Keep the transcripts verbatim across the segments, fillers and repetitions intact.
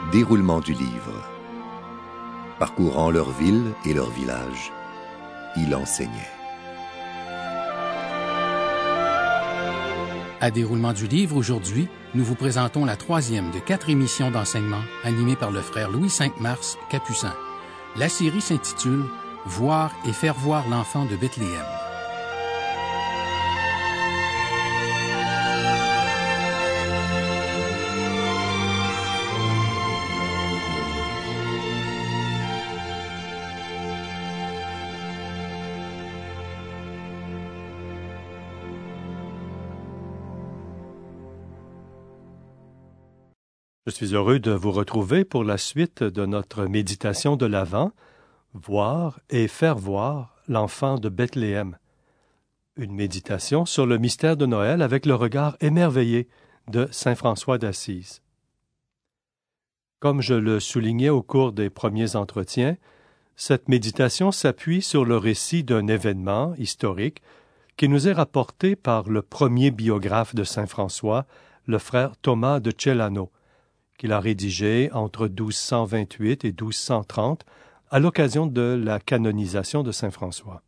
Déroulement du livre. Parcourant leurs villes et leurs villages, il enseignait. À Déroulement du livre, aujourd'hui, nous vous présentons la troisième de quatre émissions d'enseignement animées par le frère Louis Cinq-Mars, Capucin. La série s'intitule « Voir et faire voir l'enfant de Bethléem ». Je suis heureux de vous retrouver pour la suite de notre méditation de l'Avent, voir et faire voir l'enfant de Bethléem. Une méditation sur le mystère de Noël avec le regard émerveillé de saint François d'Assise. Comme je le soulignais au cours des premiers entretiens, cette méditation s'appuie sur le récit d'un événement historique qui nous est rapporté par le premier biographe de saint François, le frère Thomas de Celano, qu'il a rédigé entre douze cent vingt-huit et douze cent trente à l'occasion de la canonisation de saint François.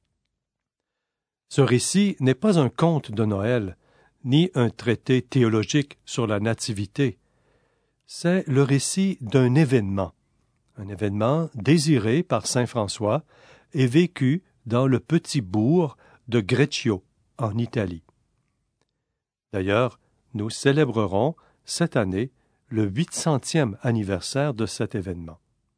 Ce récit n'est pas un conte de Noël, ni un traité théologique sur la nativité. C'est le récit d'un événement, un événement désiré par saint François et vécu dans le petit bourg de Greccio, en Italie. D'ailleurs, nous célébrerons cette année le huit centième anniversaire de cet événement.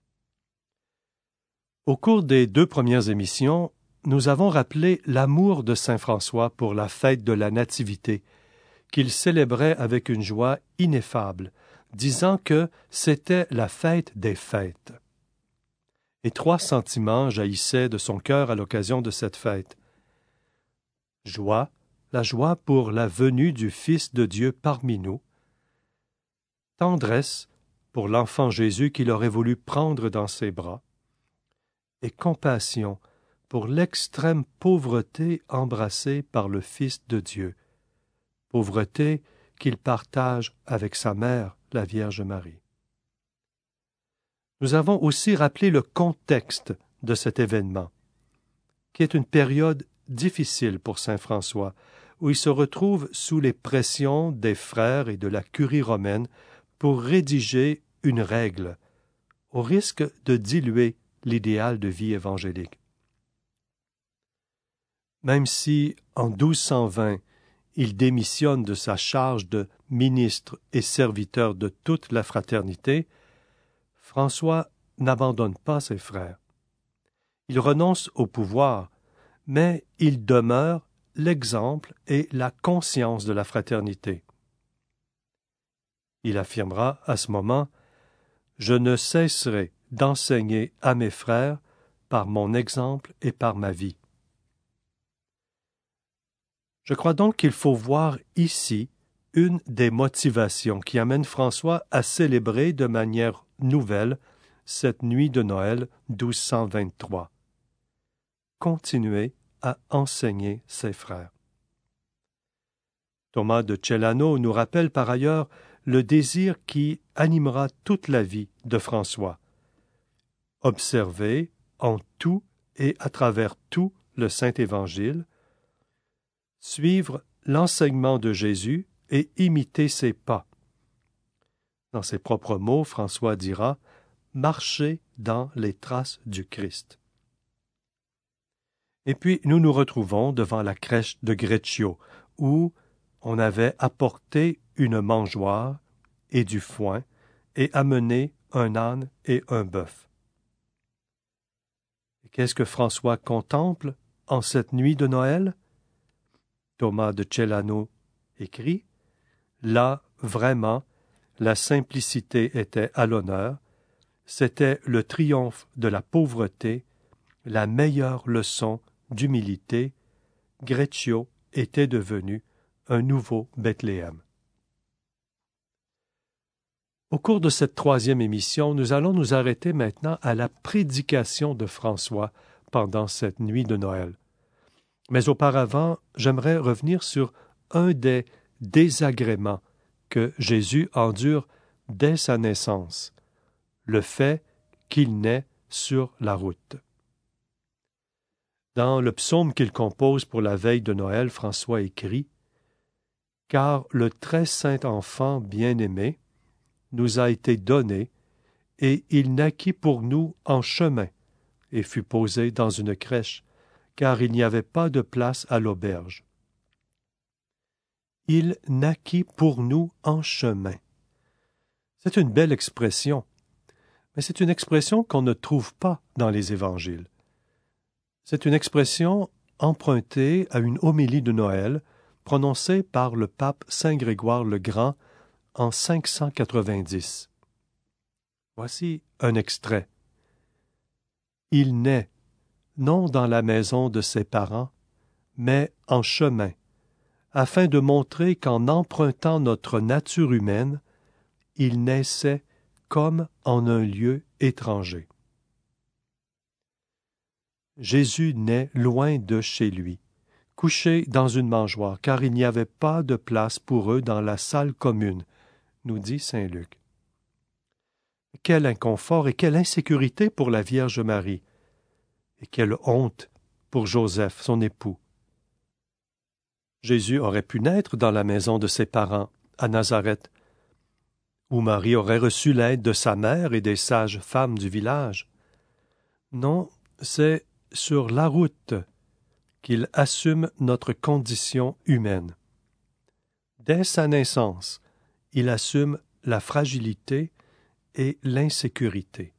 Au cours des deux premières émissions, nous avons rappelé l'amour de saint François pour la fête de la Nativité, qu'il célébrait avec une joie ineffable, disant que c'était la fête des fêtes. Et trois sentiments jaillissaient de son cœur à l'occasion de cette fête. Joie, la joie pour la venue du Fils de Dieu parmi nous, tendresse pour l'enfant Jésus qu'il aurait voulu prendre dans ses bras, et compassion pour l'extrême pauvreté embrassée par le Fils de Dieu, pauvreté qu'il partage avec sa mère, la Vierge Marie. Nous avons aussi rappelé le contexte de cet événement, qui est une période difficile pour saint François, où il se retrouve sous les pressions des frères et de la curie romaine pour rédiger une règle, au risque de diluer l'idéal de vie évangélique. Même si, en douze cent vingt, il démissionne de sa charge de ministre et serviteur de toute la fraternité, François n'abandonne pas ses frères. Il renonce au pouvoir, mais il demeure l'exemple et la conscience de la fraternité. Il affirmera à ce moment « Je ne cesserai d'enseigner à mes frères par mon exemple et par ma vie. » Je crois donc qu'il faut voir ici une des motivations qui amène François à célébrer de manière nouvelle cette nuit de Noël douze cent vingt-trois. Continuer à enseigner ses frères. Thomas de Celano nous rappelle par ailleurs le désir qui animera toute la vie de François. Observer en tout et à travers tout le Saint-Évangile, suivre l'enseignement de Jésus et imiter ses pas. Dans ses propres mots, François dira « marcher dans les traces du Christ ». Et puis nous nous retrouvons devant la crèche de Greccio, où on avait apporté une mangeoire et du foin, et amené un âne et un bœuf. Qu'est-ce que François contemple en cette nuit de Noël? Thomas de Celano écrit « Là, vraiment, la simplicité était à l'honneur, c'était le triomphe de la pauvreté, la meilleure leçon d'humilité, Greccio était devenu un nouveau Bethléem. » Au cours de cette troisième émission, nous allons nous arrêter maintenant à la prédication de François pendant cette nuit de Noël. Mais auparavant, j'aimerais revenir sur un des désagréments que Jésus endure dès sa naissance, le fait qu'il naît sur la route. Dans le psaume qu'il compose pour la veille de Noël, François écrit « Car le très saint enfant bien-aimé nous a été donné, et il naquit pour nous en chemin, et fut posé dans une crèche, car il n'y avait pas de place à l'auberge. Il naquit pour nous en chemin. » C'est une belle expression, mais c'est une expression qu'on ne trouve pas dans les évangiles. C'est une expression empruntée à une homélie de Noël prononcée par le pape Saint Grégoire le Grand en cinq cent quatre-vingt-dix. Voici un extrait. « Il naît, non dans la maison de ses parents, mais en chemin, afin de montrer qu'en empruntant notre nature humaine, il naissait comme en un lieu étranger. » Jésus naît loin de chez lui, couché dans une mangeoire, car il n'y avait pas de place pour eux dans la salle commune, nous dit saint Luc. Quel inconfort et quelle insécurité pour la Vierge Marie, et quelle honte pour Joseph, son époux. Jésus aurait pu naître dans la maison de ses parents, à Nazareth, où Marie aurait reçu l'aide de sa mère et des sages femmes du village. Non, c'est sur la route qu'il assume notre condition humaine. Dès sa naissance, il assume la fragilité et l'insécurité.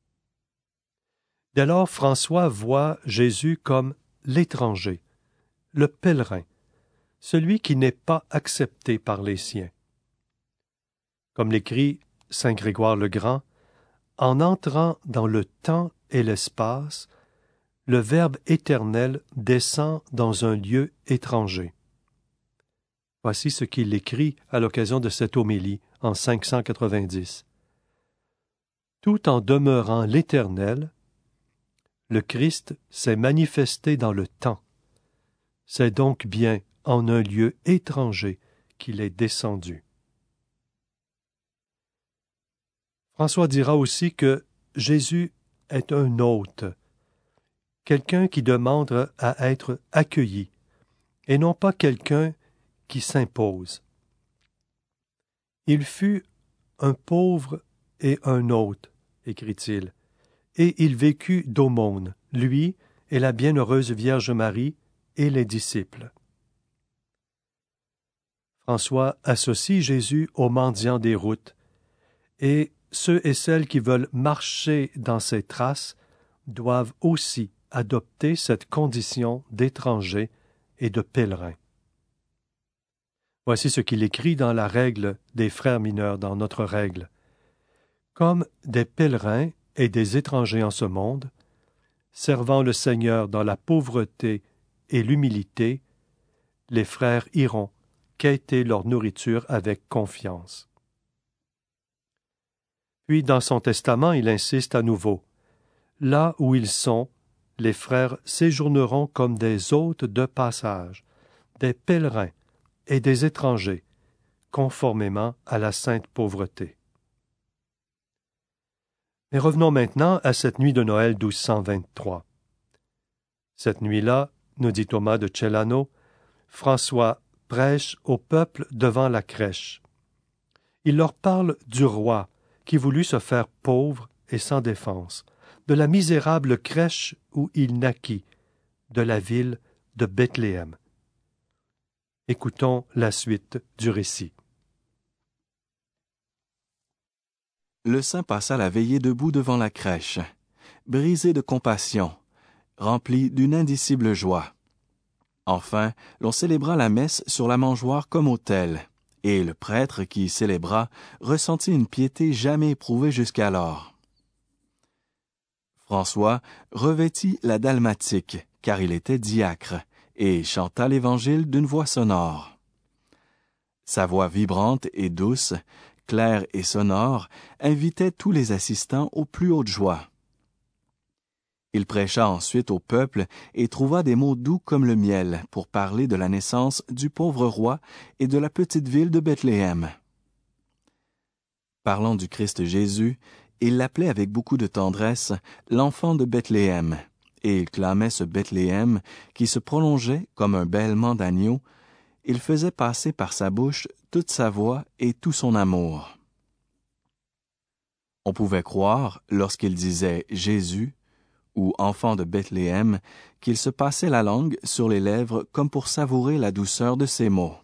Dès lors, François voit Jésus comme l'étranger, le pèlerin, celui qui n'est pas accepté par les siens. Comme l'écrit saint Grégoire le Grand, en entrant dans le temps et l'espace, le Verbe éternel descend dans un lieu étranger. Voici ce qu'il écrit à l'occasion de cette homélie en cinq cent quatre-vingt-dix. Tout en demeurant l'Éternel, le Christ s'est manifesté dans le temps. C'est donc bien en un lieu étranger qu'il est descendu. François dira aussi que Jésus est un hôte, quelqu'un qui demande à être accueilli, et non pas quelqu'un qui s'impose. Il fut un pauvre et un hôte, écrit-il, et il vécut d'aumône, lui et la bienheureuse Vierge Marie et les disciples. François associe Jésus aux mendiants des routes, et ceux et celles qui veulent marcher dans ses traces doivent aussi adopter cette condition d'étranger et de pèlerin. Voici ce qu'il écrit dans la règle des frères mineurs, dans notre règle. Comme des pèlerins et des étrangers en ce monde, servant le Seigneur dans la pauvreté et l'humilité, les frères iront quêter leur nourriture avec confiance. Puis, dans son testament, il insiste à nouveau. Là où ils sont, les frères séjourneront comme des hôtes de passage, des pèlerins et des étrangers, conformément à la sainte pauvreté. Mais revenons maintenant à cette nuit de Noël douze cent vingt-trois. Cette nuit-là, nous dit Thomas de Celano, François prêche au peuple devant la crèche. Il leur parle du roi qui voulut se faire pauvre et sans défense, de la misérable crèche où il naquit, de la ville de Bethléem. Écoutons la suite du récit. Le saint passa la veillée debout devant la crèche, brisé de compassion, rempli d'une indicible joie. Enfin, l'on célébra la messe sur la mangeoire comme autel, et le prêtre qui célébra ressentit une piété jamais éprouvée jusqu'alors. François revêtit la dalmatique, car il était diacre, et chanta l'Évangile d'une voix sonore. Sa voix vibrante et douce, claire et sonore, invitait tous les assistants aux plus hautes joies. Il prêcha ensuite au peuple et trouva des mots doux comme le miel pour parler de la naissance du pauvre roi et de la petite ville de Bethléem. Parlant du Christ Jésus, il l'appelait avec beaucoup de tendresse « l'enfant de Bethléem », et il clamait ce Bethléem qui se prolongeait comme un bêlement d'agneau. Il faisait passer par sa bouche toute sa voix et tout son amour. On pouvait croire, lorsqu'il disait « Jésus » ou « enfant de Bethléem », qu'il se passait la langue sur les lèvres comme pour savourer la douceur de ses mots.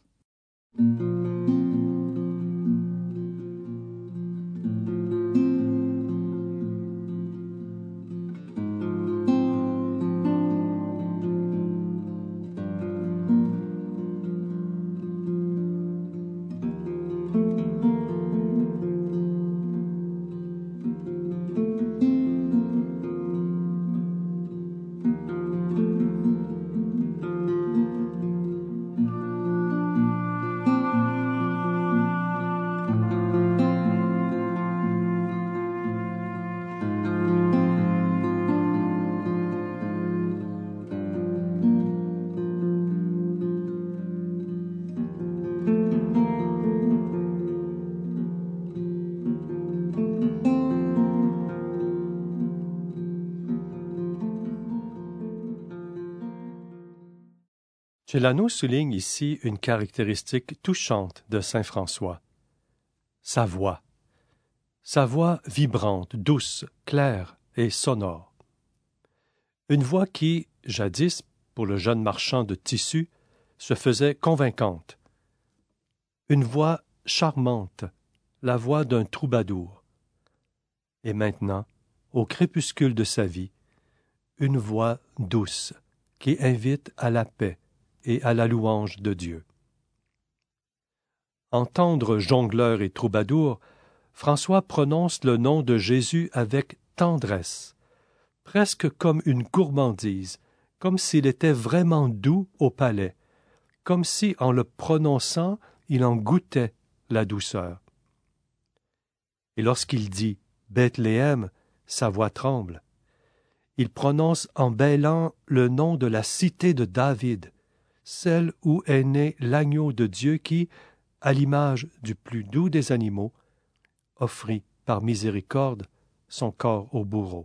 Celano souligne ici une caractéristique touchante de saint François. Sa voix. Sa voix vibrante, douce, claire et sonore. Une voix qui, jadis, pour le jeune marchand de tissus, se faisait convaincante. Une voix charmante, la voix d'un troubadour. Et maintenant, au crépuscule de sa vie, une voix douce qui invite à la paix et à la louange de Dieu. Entendre jongleur et troubadour, François prononce le nom de Jésus avec tendresse, presque comme une gourmandise, comme s'il était vraiment doux au palais, comme si, en le prononçant, il en goûtait la douceur. Et lorsqu'il dit « Bethléem », sa voix tremble. Il prononce en bêlant le nom de la cité de David, celle où est né l'agneau de Dieu qui, à l'image du plus doux des animaux, offrit par miséricorde son corps au bourreau.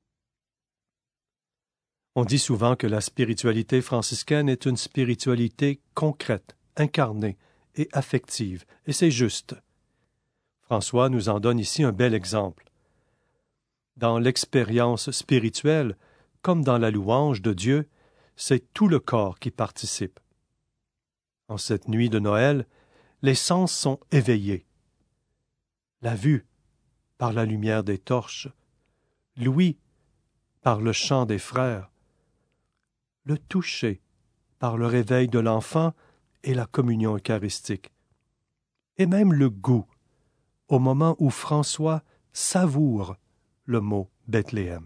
On dit souvent que la spiritualité franciscaine est une spiritualité concrète, incarnée et affective, et c'est juste. François nous en donne ici un bel exemple. Dans l'expérience spirituelle, comme dans la louange de Dieu, c'est tout le corps qui participe. En cette nuit de Noël, les sens sont éveillés. La vue, par la lumière des torches, l'ouïe, par le chant des frères, le toucher, par le réveil de l'enfant et la communion eucharistique, et même le goût, au moment où François savoure le mot Bethléem.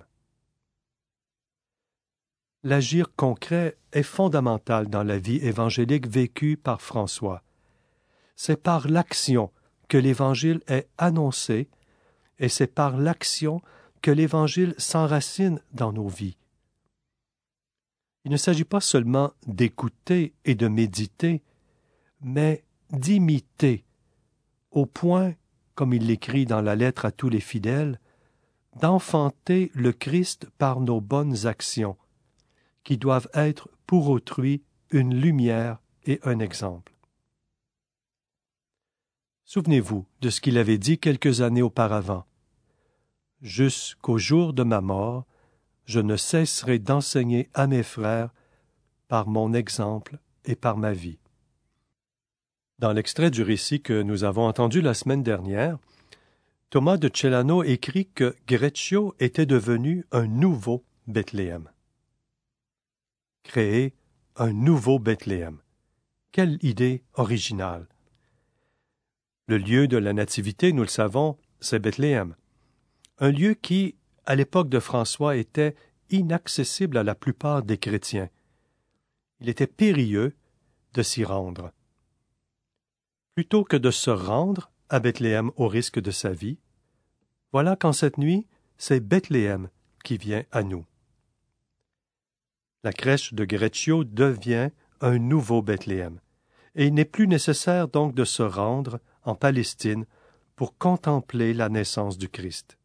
L'agir concret est fondamental dans la vie évangélique vécue par François. C'est par l'action que l'Évangile est annoncé et c'est par l'action que l'Évangile s'enracine dans nos vies. Il ne s'agit pas seulement d'écouter et de méditer, mais d'imiter, au point, comme il l'écrit dans la lettre à tous les fidèles, d'enfanter le Christ par nos bonnes actions, qui doivent être pour autrui une lumière et un exemple. Souvenez-vous de ce qu'il avait dit quelques années auparavant. « Jusqu'au jour de ma mort, je ne cesserai d'enseigner à mes frères par mon exemple et par ma vie. » Dans l'extrait du récit que nous avons entendu la semaine dernière, Thomas de Celano écrit que Greccio était devenu un nouveau Bethléem. Créer un nouveau Bethléem. Quelle idée originale! Le lieu de la nativité, nous le savons, c'est Bethléem. Un lieu qui, à l'époque de François, était inaccessible à la plupart des chrétiens. Il était périlleux de s'y rendre. Plutôt que de se rendre à Bethléem au risque de sa vie, voilà qu'en cette nuit, c'est Bethléem qui vient à nous. La crèche de Greccio devient un nouveau Bethléem, et il n'est plus nécessaire donc de se rendre en Palestine pour contempler la naissance du Christ.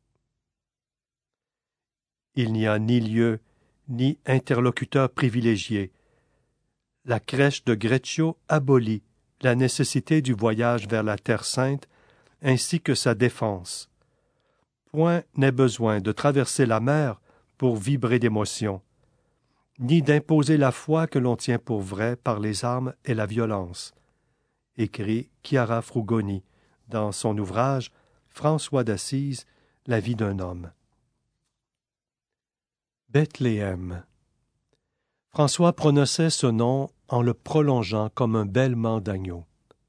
Il n'y a ni lieu ni interlocuteur privilégié. La crèche de Greccio abolit la nécessité du voyage vers la Terre sainte ainsi que sa défense. Point n'est besoin de traverser la mer pour vibrer d'émotion, ni d'imposer la foi que l'on tient pour vraie par les armes et la violence, écrit Chiara Frugoni dans son ouvrage François d'Assise, La vie d'un homme. Bethléem. François prononçait ce nom en le prolongeant comme un bêlement d'agneau.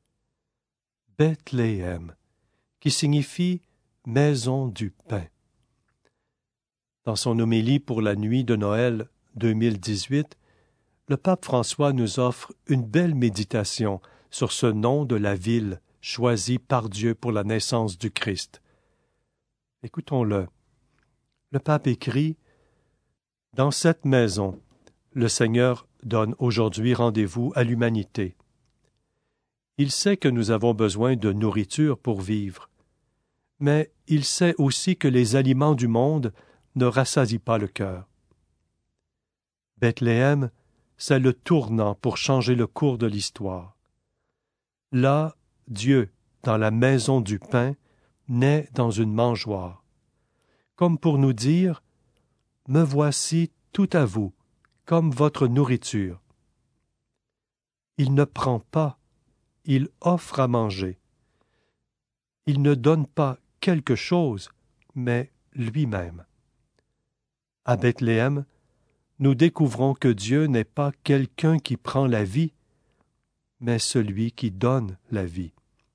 Bethléem, qui signifie maison du pain. Dans son homélie pour la nuit de Noël deux mille dix-huit, le pape François nous offre une belle méditation sur ce nom de la ville choisie par Dieu pour la naissance du Christ. Écoutons-le. Le pape écrit « Dans cette maison, le Seigneur donne aujourd'hui rendez-vous à l'humanité. Il sait que nous avons besoin de nourriture pour vivre, mais il sait aussi que les aliments du monde ne rassasient pas le cœur. Bethléem, c'est le tournant pour changer le cours de l'histoire. Là, Dieu, dans la maison du pain, naît dans une mangeoire, comme pour nous dire « Me voici tout à vous, comme votre nourriture. » Il ne prend pas, il offre à manger. Il ne donne pas quelque chose, mais lui-même. À Bethléem, nous découvrons que Dieu n'est pas quelqu'un qui prend la vie, mais celui qui donne la vie.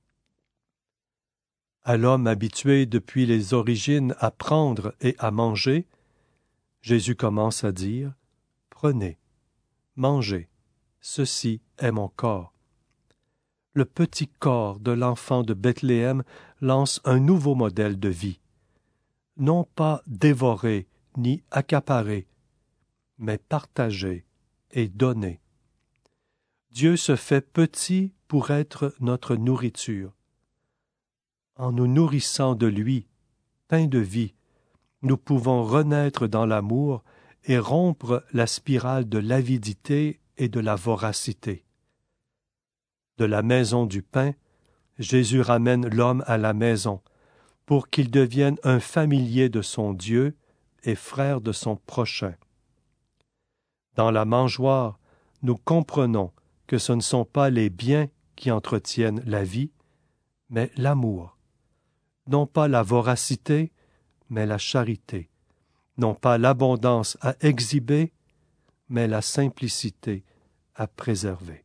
À l'homme habitué depuis les origines à prendre et à manger, Jésus commence à dire « Prenez, mangez, ceci est mon corps. » Le petit corps de l'enfant de Bethléem lance un nouveau modèle de vie. Non pas dévorer ni accaparer, mais partager et donner. Dieu se fait petit pour être notre nourriture. En nous nourrissant de lui, pain de vie, nous pouvons renaître dans l'amour et rompre la spirale de l'avidité et de la voracité. De la maison du pain, Jésus ramène l'homme à la maison, pour qu'il devienne un familier de son Dieu et frère de son prochain. Dans la mangeoire, nous comprenons que ce ne sont pas les biens qui entretiennent la vie, mais l'amour. Non pas la voracité, mais la charité. Non pas l'abondance à exhiber, mais la simplicité à préserver.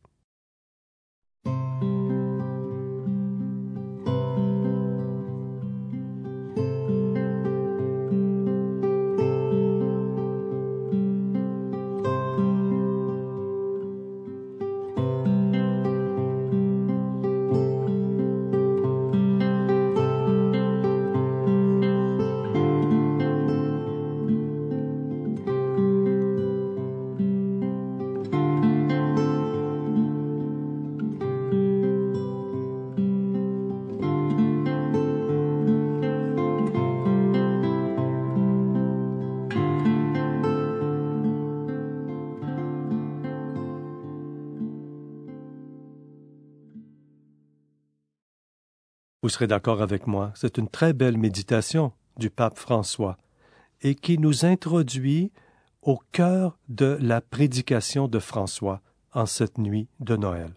Vous serez d'accord avec moi, c'est une très belle méditation du pape François et qui nous introduit au cœur de la prédication de François en cette nuit de Noël.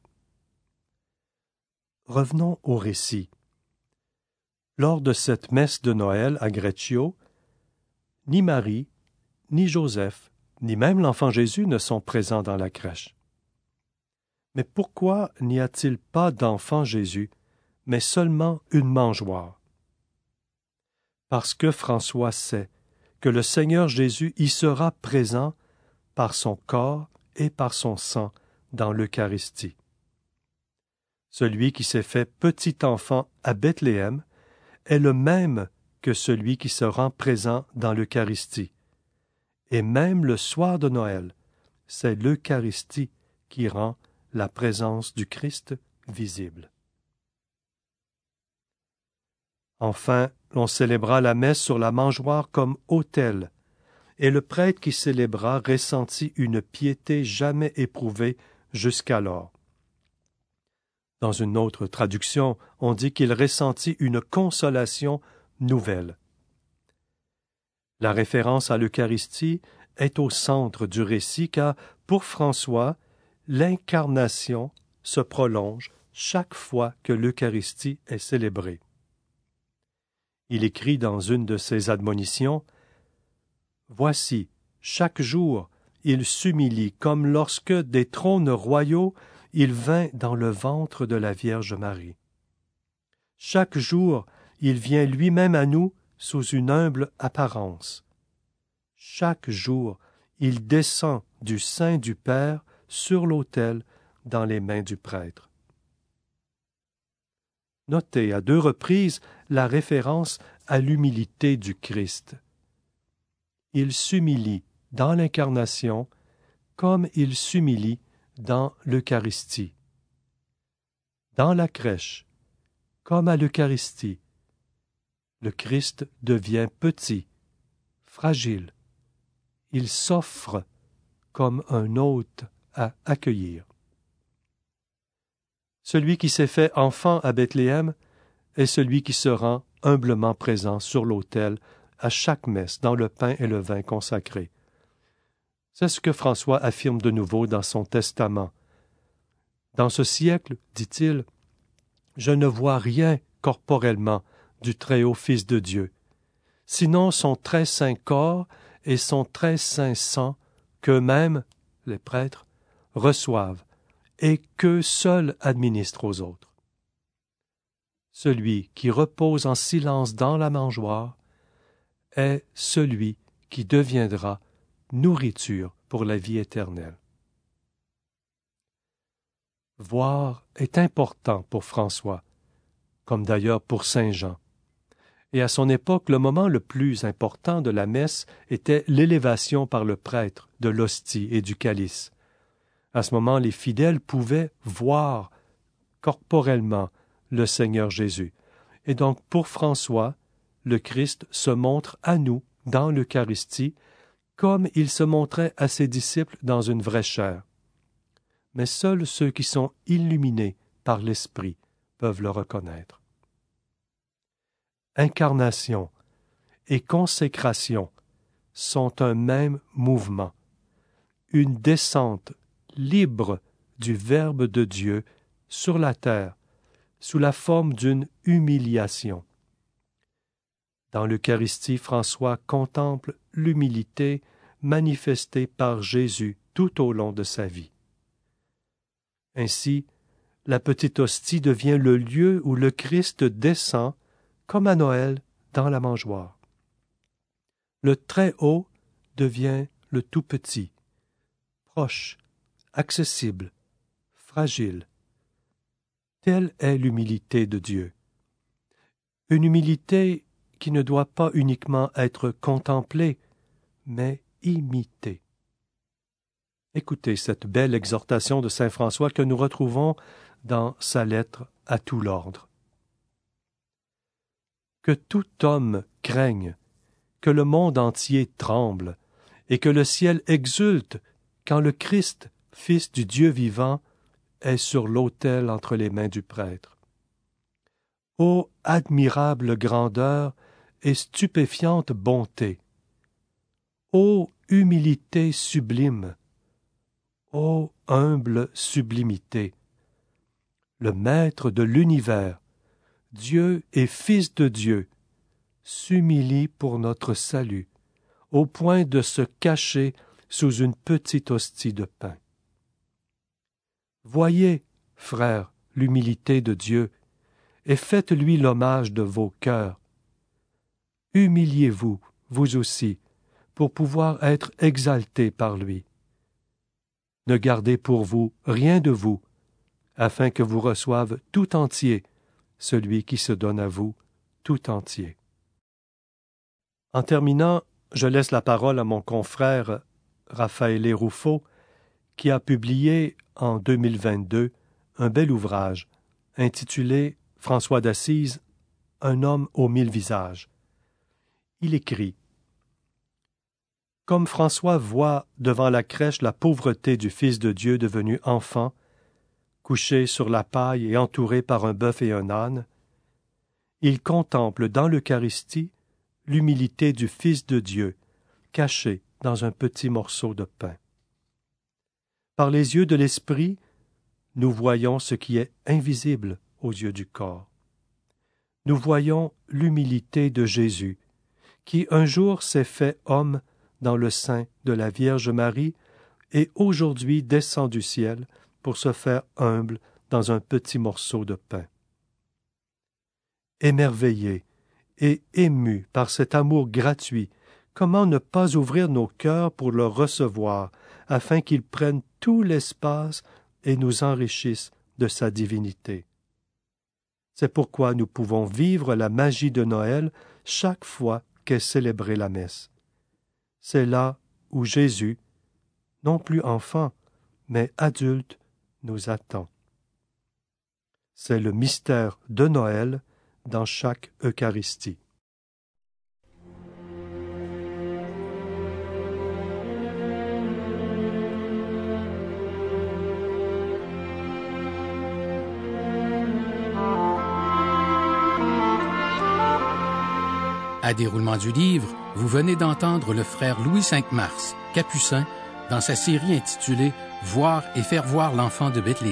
Revenons au récit. Lors de cette messe de Noël à Greccio, ni Marie, ni Joseph, ni même l'enfant Jésus ne sont présents dans la crèche. Mais pourquoi n'y a-t-il pas d'enfant Jésus, mais seulement une mangeoire? Parce que François sait que le Seigneur Jésus y sera présent par son corps et par son sang dans l'Eucharistie. Celui qui s'est fait petit enfant à Bethléem est le même que celui qui se rend présent dans l'Eucharistie. Et même le soir de Noël, c'est l'Eucharistie qui rend la présence du Christ visible. Enfin, l'on célébra la messe sur la mangeoire comme autel, et le prêtre qui célébra ressentit une piété jamais éprouvée jusqu'alors. Dans une autre traduction, on dit qu'il ressentit une consolation nouvelle. La référence à l'Eucharistie est au centre du récit car, pour François, l'incarnation se prolonge chaque fois que l'Eucharistie est célébrée. Il écrit dans une de ses admonitions « Voici, chaque jour, il s'humilie comme lorsque des trônes royaux il vint dans le ventre de la Vierge Marie. Chaque jour, il vient lui-même à nous sous une humble apparence. Chaque jour, il descend du sein du Père sur l'autel dans les mains du prêtre. » Notez à deux reprises la référence à l'humilité du Christ. Il s'humilie dans l'incarnation comme il s'humilie dans l'Eucharistie. Dans la crèche, comme à l'Eucharistie, le Christ devient petit, fragile. Il s'offre comme un hôte à accueillir. Celui qui s'est fait enfant à Bethléem est celui qui se rend humblement présent sur l'autel à chaque messe dans le pain et le vin consacrés. C'est ce que François affirme de nouveau dans son testament. Dans ce siècle, dit-il, je ne vois rien corporellement du Très-Haut Fils de Dieu, sinon son très saint corps et son très saint sang qu'eux-mêmes, les prêtres, reçoivent et qu'eux seuls administrent aux autres. Celui qui repose en silence dans la mangeoire est celui qui deviendra nourriture pour la vie éternelle. Voir est important pour François, comme d'ailleurs pour saint Jean. Et à son époque, le moment le plus important de la messe était l'élévation par le prêtre de l'hostie et du calice. À ce moment, les fidèles pouvaient voir corporellement le Seigneur Jésus. Et donc, pour François, le Christ se montre à nous dans l'Eucharistie comme il se montrait à ses disciples dans une vraie chair. Mais seuls ceux qui sont illuminés par l'Esprit peuvent le reconnaître. Incarnation et consécration sont un même mouvement, une descente libre du Verbe de Dieu sur la terre, sous la forme d'une humiliation. Dans l'Eucharistie, François contemple l'humilité manifestée par Jésus tout au long de sa vie. Ainsi, la petite hostie devient le lieu où le Christ descend, comme à Noël, dans la mangeoire. Le Très-Haut devient le Tout-Petit, proche, accessible, fragile. Telle est l'humilité de Dieu. Une humilité qui ne doit pas uniquement être contemplée, mais imitée. Écoutez cette belle exhortation de saint François que nous retrouvons dans sa lettre à tout l'ordre. Que tout homme craigne, que le monde entier tremble, et que le ciel exulte quand le Christ, Fils du Dieu vivant, est sur l'autel entre les mains du prêtre. Ô admirable grandeur et stupéfiante bonté! Ô humilité sublime! Ô humble sublimité! Le Maître de l'univers, Dieu et Fils de Dieu, s'humilie pour notre salut, au point de se cacher sous une petite hostie de pain. Voyez, frères, l'humilité de Dieu, et faites-lui l'hommage de vos cœurs. Humiliez-vous, vous aussi, pour pouvoir être exaltés par lui. Ne gardez pour vous rien de vous, afin que vous reçoive tout entier celui qui se donne à vous tout entier. En terminant, je laisse la parole à mon confrère Raphaël Rouffaut, qui a publié en deux mille vingt-deux un bel ouvrage intitulé « François d'Assise, un homme aux mille visages. Il écrit « Comme François voit devant la crèche la pauvreté du Fils de Dieu devenu enfant, couché sur la paille et entouré par un bœuf et un âne, il contemple dans l'Eucharistie l'humilité du Fils de Dieu, caché dans un petit morceau de pain. Par les yeux de l'Esprit, nous voyons ce qui est invisible aux yeux du corps. Nous voyons l'humilité de Jésus, qui un jour s'est fait homme dans le sein de la Vierge Marie et aujourd'hui descend du ciel pour se faire humble dans un petit morceau de pain. Émerveillés et émus par cet amour gratuit, comment ne pas ouvrir nos cœurs pour le recevoir, afin qu'il prenne tout l'espace et nous enrichisse de sa divinité. C'est pourquoi nous pouvons vivre la magie de Noël chaque fois qu'est célébrée la messe. C'est là où Jésus, non plus enfant, mais adulte, nous attend. C'est le mystère de Noël dans chaque Eucharistie. À déroulement du livre, vous venez d'entendre le frère Louis cinq Mars, capucin, dans sa série intitulée « Voir et faire voir l'enfant de Bethléem ».